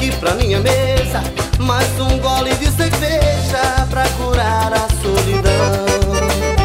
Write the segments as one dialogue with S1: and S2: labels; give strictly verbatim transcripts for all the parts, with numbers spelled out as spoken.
S1: aqui pra minha mesa mais um gole de cerveja pra curar a solidão.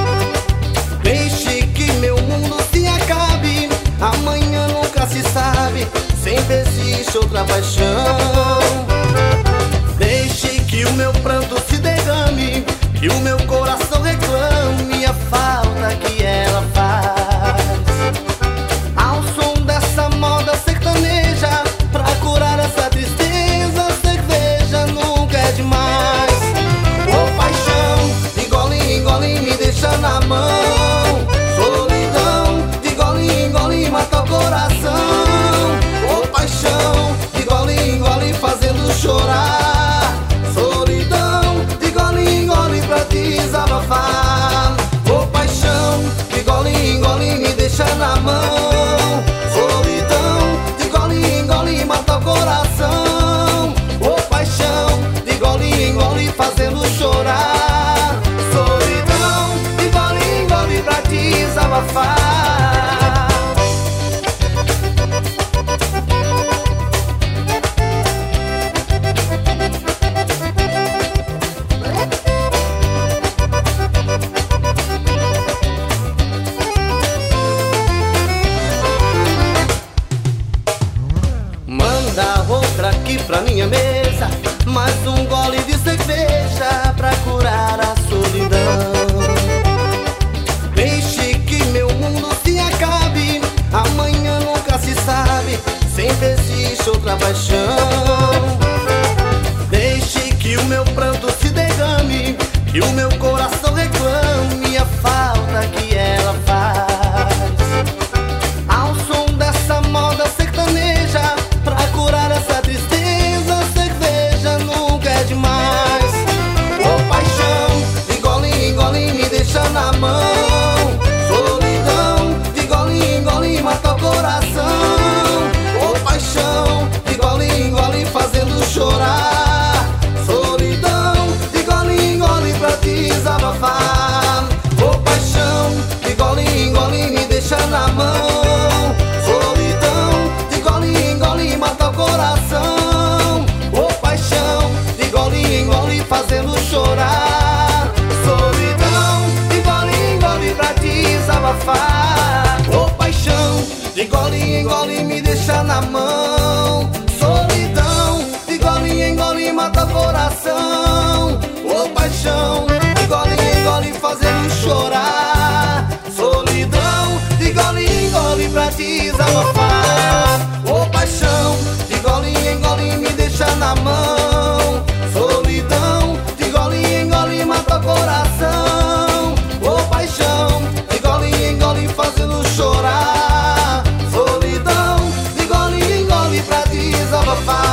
S1: Deixe que meu mundo se acabe, amanhã nunca se sabe, sempre existe outra paixão. Deixe que o meu pranto se derrame, que o meu coração reclame a falta que ela faz. Ao som dessa moda sertaneja, pra curar essa tristeza, cerveja nunca é demais. Ô paixão, de gole em gole me deixa na mão. Solidão, de gole em gole mata o coração. Ô paixão, de gole em gole fazendo chorar. Solidão, de gole em gole pra desabafar. Ô paixão, de gole em gole me deixa na mão. Solidão, de gole em gole mata o coração. Ô paixão, de gole em gole fazendo chorar. Solidão, de gole em gole pra desabafar. Manda outra aqui pra minha mesa mais um gole de cerveja pra curar a solidão. Deixe que meu mundo se acabe, amanhã nunca se sabe, sempre existe outra paixão. Deixe que o meu pranto se derrame, que o meu coração reclame a falta que ela faz. Ao som dessa moda sertaneja, pra curar essa tristeza, cerveja nunca é demais. Ô paixão, de gole em gole me deixa na mão. Solidão, de gole em gole mata o coração. Ô paixão, de gole em gole fazendo chorar. Solidão, de gole em gole pra desabafar. Ô paixão, de gole em gole me deixa na mão. Solidão, de gole em gole mata o coração. Ô paixão, de gole em gole fazendo chorar. Solidão, de gole em gole pra desabafar. Ô paixão, de gole em gole me deixa na mão. Solidão, de gole em gole mata o coração. Ô paixão, de gole em gole fazendo chorar. Solidão, de gole em gole pra desabafar. Ô paixão, de gole em gole me deixa na mão. Solidão, de gole em gole mata o coração. Ô paixão, de gole em gole fazendo chorar. Solidão, de gole em gole pra desabafar.